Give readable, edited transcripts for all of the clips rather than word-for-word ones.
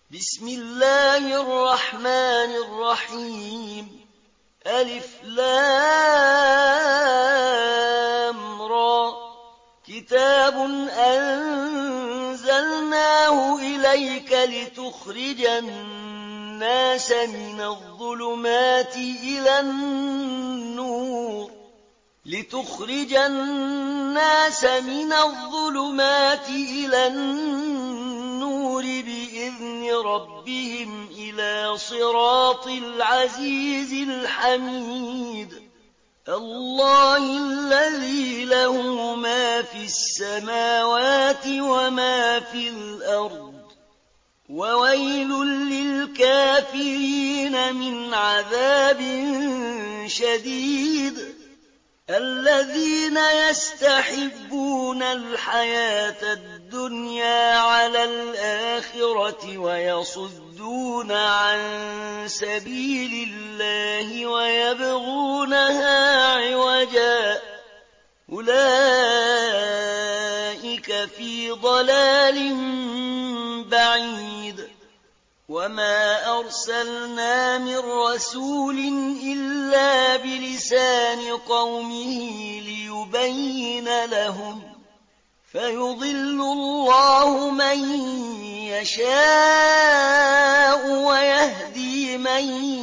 بسم الله الرحمن الرحيم ألف لام را كتاب أنزلناه إليك لتخرج الناس من الظلمات إلى النور بإذن ربهم إلى صراط العزيز الحميد الله الذي له ما في السماوات وما في الأرض وويل للكافرين من عذاب شديد الذين يستحبون الحياة الدنيا على الآخرة ويصدون عن سبيل الله ويبغونها عوجا أولئك في ضلال بعيد وما أرسلنا من رسول إلا بلسان قومه ليبين لهم فيضل الله من يشاء ويهدي من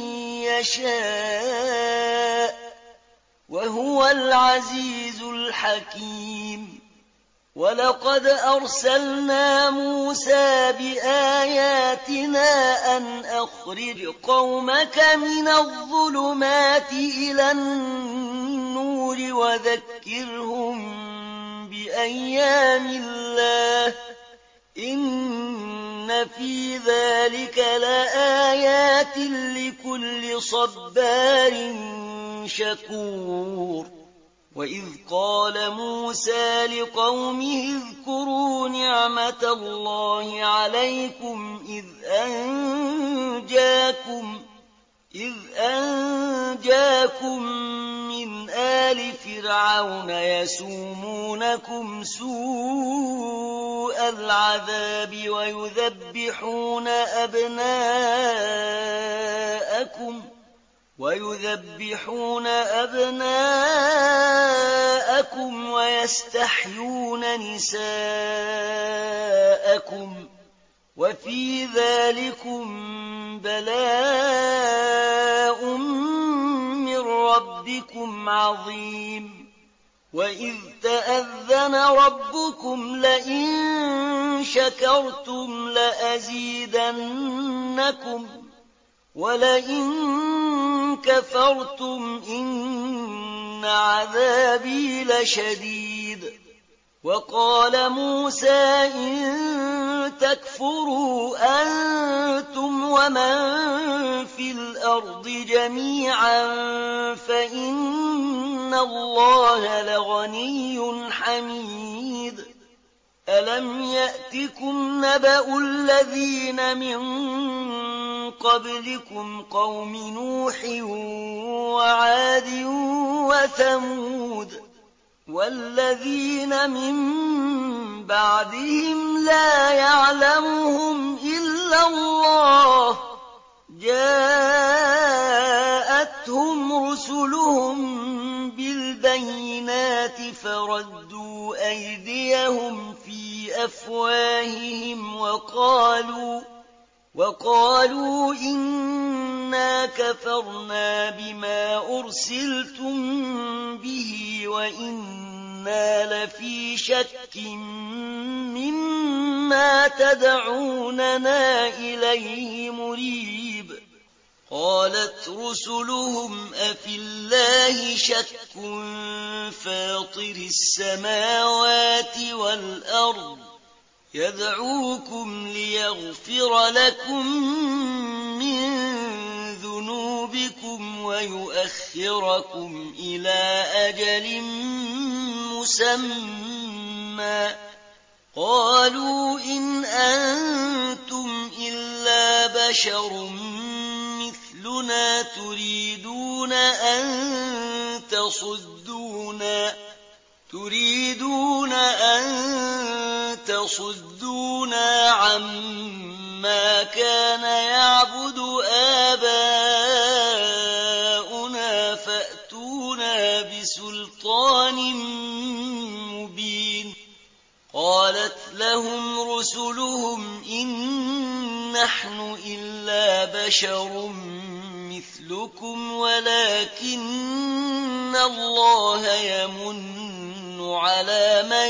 يشاء وهو العزيز الحكيم ولقد أرسلنا موسى بآياتنا أن أخرج قومك من الظلمات إلى النور وذكرهم بأيام الله إن في ذلك لآيات لكل صبار شكور وإذ قال موسى لقومه اذكروا نعمة الله عليكم إذ أنجاكم من آل فرعون يسومونكم سوء العذاب ويذبحون أبناءكم ويستحيون نساءكم وفي ذلكم بلاء من ربكم عظيم وإذ تأذن ربكم لئن شكرتم لأزيدنكم ولئن كفرتم إن عذابي لشديد وقال موسى إن تكفروا أنتم ومن في الأرض جميعا فإن الله لغني حميد ألم يأتكم نبأ الذين من قبلكم قوم نوح وعاد وثمود والذين من بعدهم لا يعلمهم إلا الله جاءتهم رسلهم بالبينات فردوا أيديهم في أفواههم وقالوا إنا كفرنا بما أرسلتم به وإنا لفي شك مما تدعوننا إليه مريب قالت رسلهم أفي الله شك فاطر السماوات والأرض يدعوكم ليغفر لكم من ذنوبكم ويؤخركم إلى أجل مسمى قالوا إن أنتم إلا بشر مثلنا تريدون أن تصدونا عما ما كان يعبد آباؤنا فأتونا بسلطان مبين قالت لهم رسلهم إن نحن إلا بشر مثلكم ولكن الله يمن على من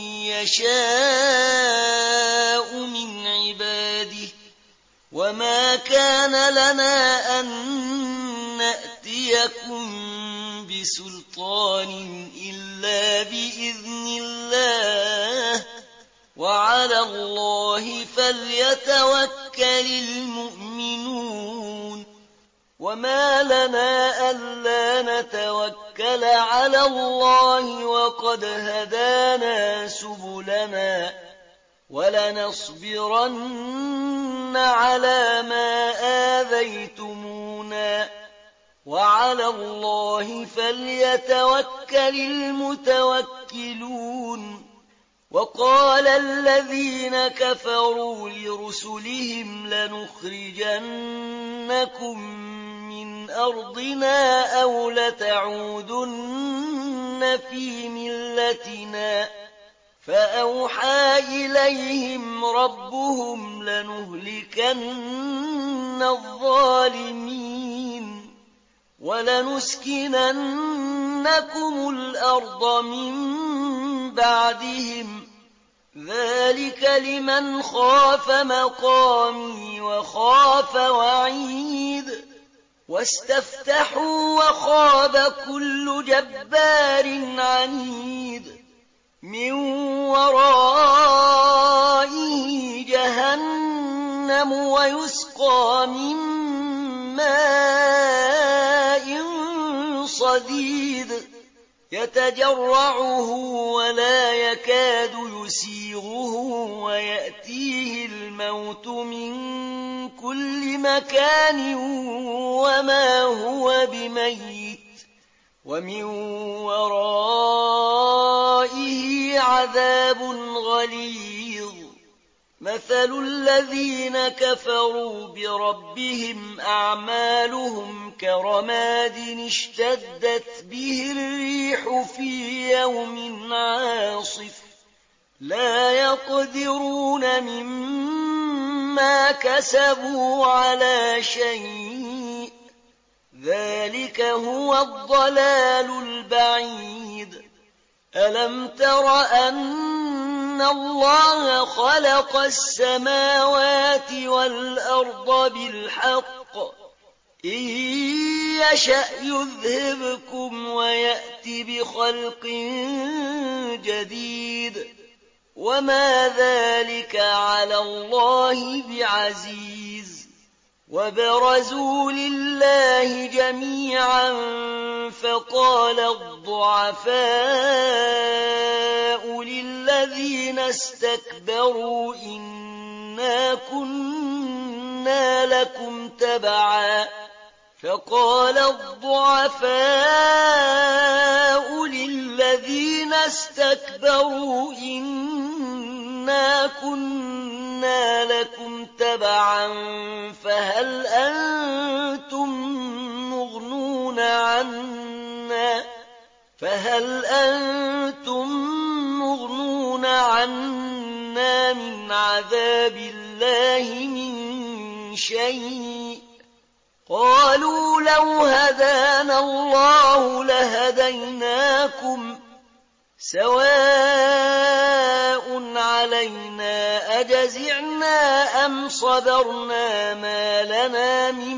يشاء من عباده وما كان لنا أن نأتيكم بسلطان إلا بإذن الله وعلى الله فليتوكل المؤمنون وما لنا ألا نتوكل على الله وقد هدانا سبلنا ولنصبرن على ما آذيتمونا وعلى الله فليتوكل المتوكلون وقال الذين كفروا لرسلهم لنخرجنكم من أرضنا أو لتعودن في ملتنا فأوحى إليهم ربهم لنهلكن الظالمين ولنسكننكم الأرض من بعدهم ذلك لمن خاف مقامي وخاف وعيد واستفتحوا وخاب كل جبار عنيد من ورائه جهنم ويسقى من ماء صديد يتجرعه ولا يكاد يسيغه ويأتيه الموت من كل مكان وما هو بميت ومن ورائه عذاب غليظ مثل الذين كفروا بربهم أعمالهم كرماد اشتدت به الريح في يوم عاصف لا يقدرون مما كسبوا على شيء ذلك هو الضلال البعيد ألم تر أن الله خلق السماوات والأرض بالحق إن يشأ يذهبكم ويأت بخلق جديد وما ذلك على الله بعزيز وبرزوا لله جميعا فقال الضعفاء للذين استكبروا إنا كنا لكم تبعا فقال الضعفاء للذين استكبروا إنا كنا لكم تبعا فهل أنتم مغنون عنا من عذاب الله من شيء قالوا لو هدانا الله لهديناكم سواء علينا أجزعنا أم صبرنا ما لنا من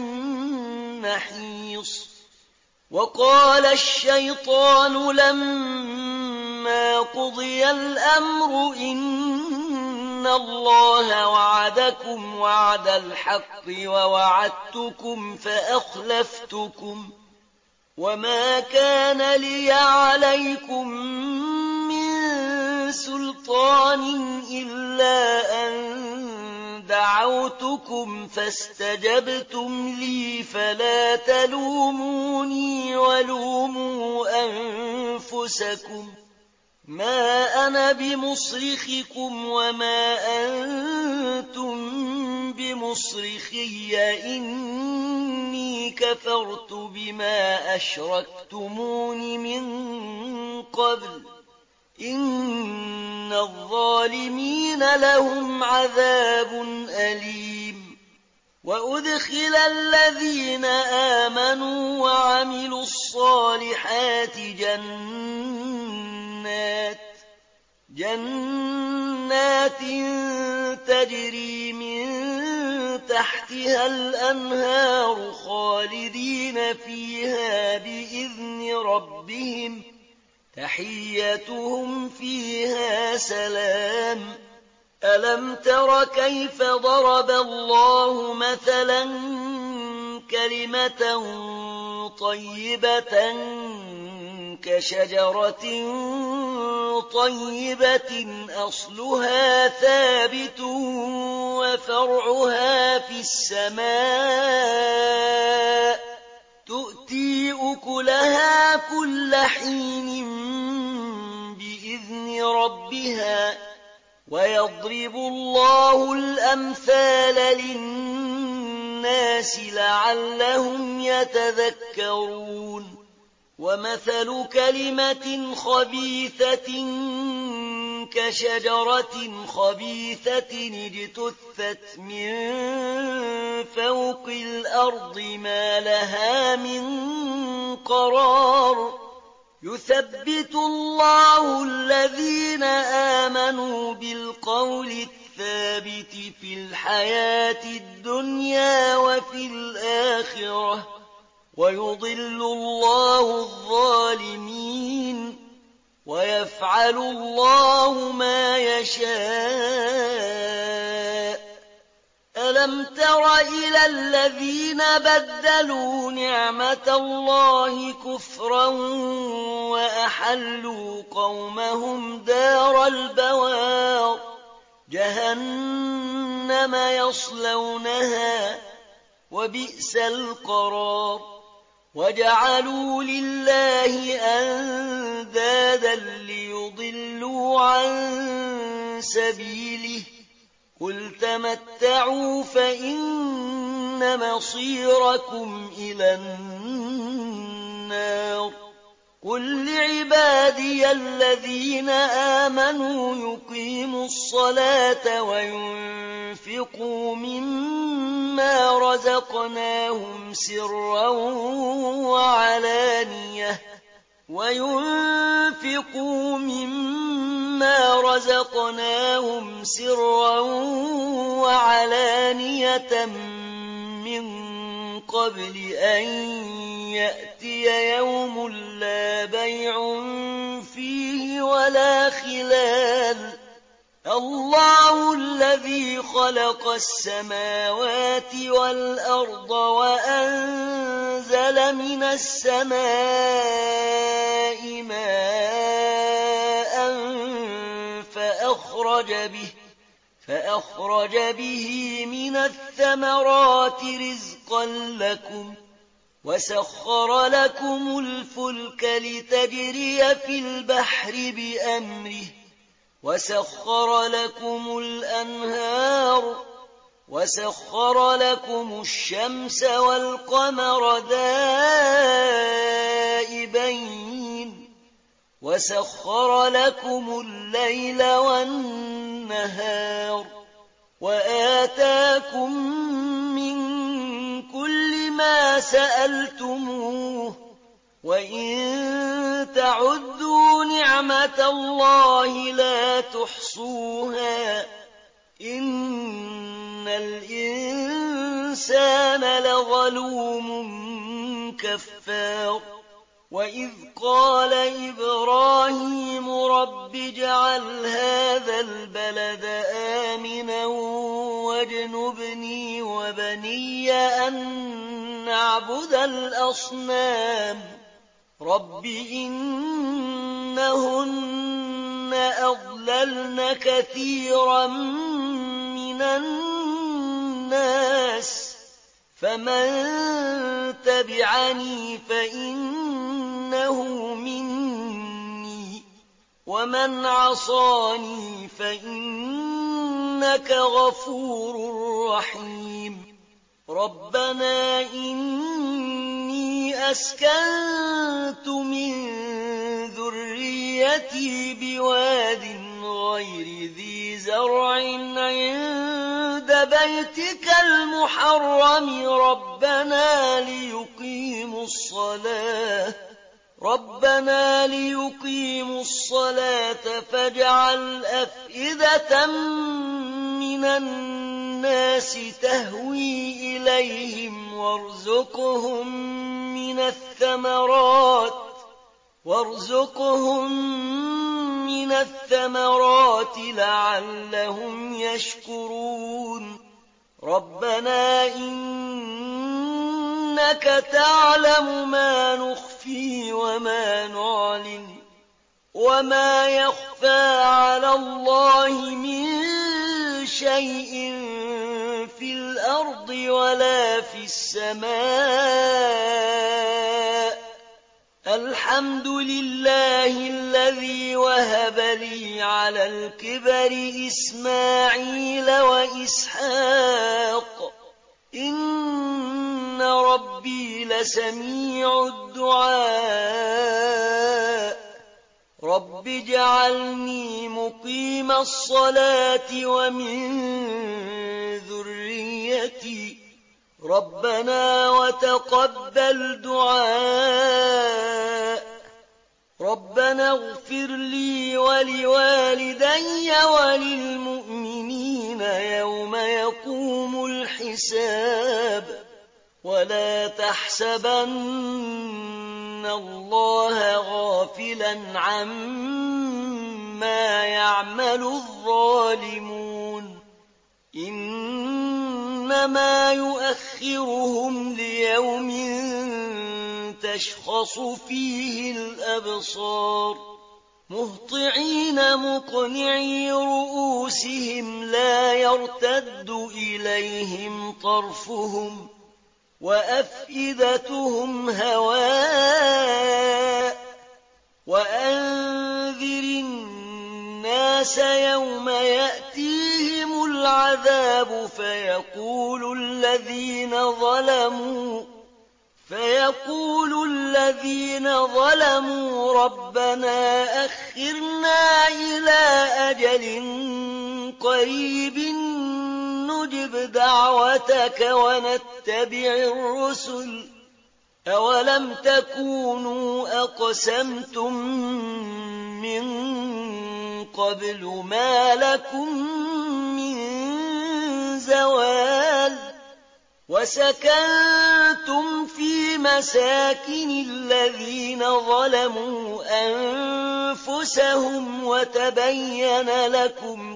محيص وقال الشيطان لما قضي الأمر إن الله وعدكم وعد الحق ووعدتكم فأخلفتكم وما كان لي عليكم من سلطان إلا أن دعوتكم فاستجبتم لي فلا تلوموني ولوموا أنفسكم ما أنا بمصرخكم وما أنتم بمصرخي إني كفرت بما أشركتمون من قبل إن الظالمين لهم عذاب أليم وأدخل الذين آمنوا وعملوا الصالحات جنات تجري من تحتها الأنهار خالدين فيها بإذن ربهم تحيتهم فيها سلام ألم تر كيف ضرب الله مثلا كلمة طيبة كشجرة طيبة أصلها ثابت وفرعها في السماء تؤتي أكلها كل حين بإذن ربها ويضرب الله الأمثال للناس لعلهم يتذكرون ومثل كلمة خبيثة كشجرة خبيثة اجتثت من فوق الأرض ما لها من قرار يثبت الله الذين آمنوا بالقول الثابت في الحياة الدنيا وفي الآخرة ويضل الله الظالمين ويفعل الله ما يشاء ألم تر إلى الذين بدلوا نعمة الله كفرا وأحلوا قومهم دار البوار جهنم يصلونها وبئس القرار وجعلوا لله أندادا ليضلوا عن سبيله قل تمتعوا فإن مصيركم إلى النار قل لعبادي الذين آمنوا يقيموا الصلاة وينفقوا مما رزقناهم سرا وعلانية من قبل أن يأتي يوم لا بيع فيه ولا خلال الله الذي خلق السماوات والأرض وأنزل من السماء ماء فأخرج به من الثمرات رزقا لكم وسخر لكم الفلك لتجري في البحر بأمره وسخر لكم الأنهار وسخر لكم الشمس والقمر دائبين وسخر لكم الليل والنهار وآتاكم من كل ما سألتموه وإن تعدوا نعمة الله لا تحصوها إن الإنسان لظلوم كفار وإذ قال إبراهيم رب اجعل هذا البلد آمنا واجنبني وبني أن نعبد الأصنام رب إنهن أضللن كثيرا من الناس فمن تبعني فإنه مني ومن عصاني فإنك غفور الرحيم ربنا إني أسكنت من ذريتي بواد غير ذي زرع عند بيتك المحرم ربنا ليقيموا الصلاة فاجعل أفئدة من الناس تهوي إليهم وارزقهم من الثمرات لعلهم يشكرون ربنا إنك تعلم ما نخفي وما نعلن وما يخفى على الله من شيء في الأرض ولا في السماء الحمد لله الذي وهب لي على الكبر إسماعيل وإسحاق إن ربي لسميع الدعاء رب اجعلني مقيم الصلاة ومن ذريتي ربنا وتقبل دعاء ربنا اغفر لي ولوالدي وللمؤمنين يوم يقوم الحساب ولا تحسبن الله غافلا عما يعمل الظالمون إنما يؤخرهم ليوم تشخص فيه الأبصار مهطعين مقنعي رؤوسهم لا يرتد إليهم طرفهم وأفئدتهم هواء وأنذر الناس يوم يأتيهم العذاب فيقول الذين ظلموا ربنا أخرنا إلى أجل قريب نجب دعوتك ونتبع الرسل أولم تكونوا أقسمتم من قبل ما لكم من زوال وسكنتم في مساكن الذين ظلموا أنفسهم وتبين لكم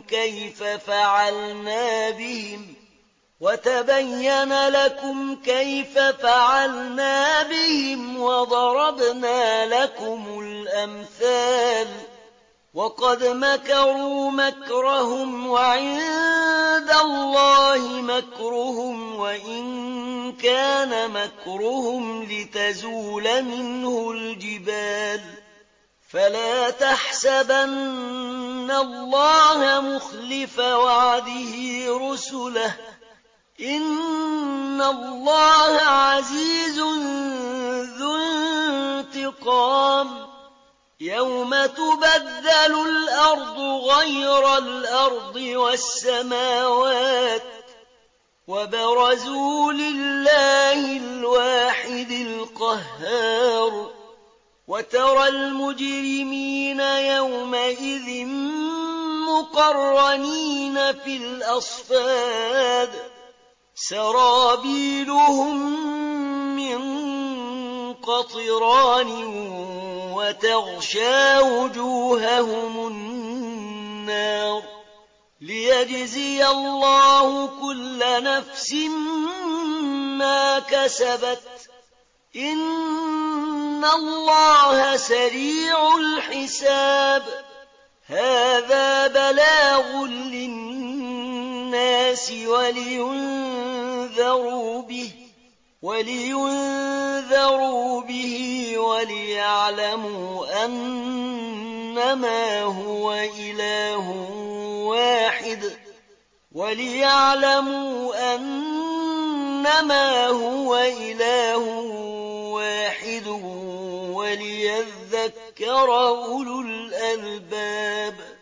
كيف فعلنا بهم وضربنا لكم الأمثال وقد مكروا مكرهم وعند الله مكرهم وإن كان مكرهم لتزول منه الجبال فلا تحسبن الله مخلف وعده رسله إن الله عزيز ذو انتقام يوم تبدل الأرض غير الأرض والسماوات وبرزوا لله الواحد القهار وترى المجرمين يومئذ مقرنين في الأصفاد سرابيلهم من قطران وتغشى وجوههم النار ليجزي الله كل نفس ما كسبت إن الله سريع الحساب هذا بلاغ للناس ولينذروا به وليعلموا أنما هو إله واحد وَلِيَعْلَمُوا أَنَّمَا هُوَ إِلَٰهٌ وَاحِدٌ وَلِيَذَّكَّرَ أُولُو الْأَلْبَابِ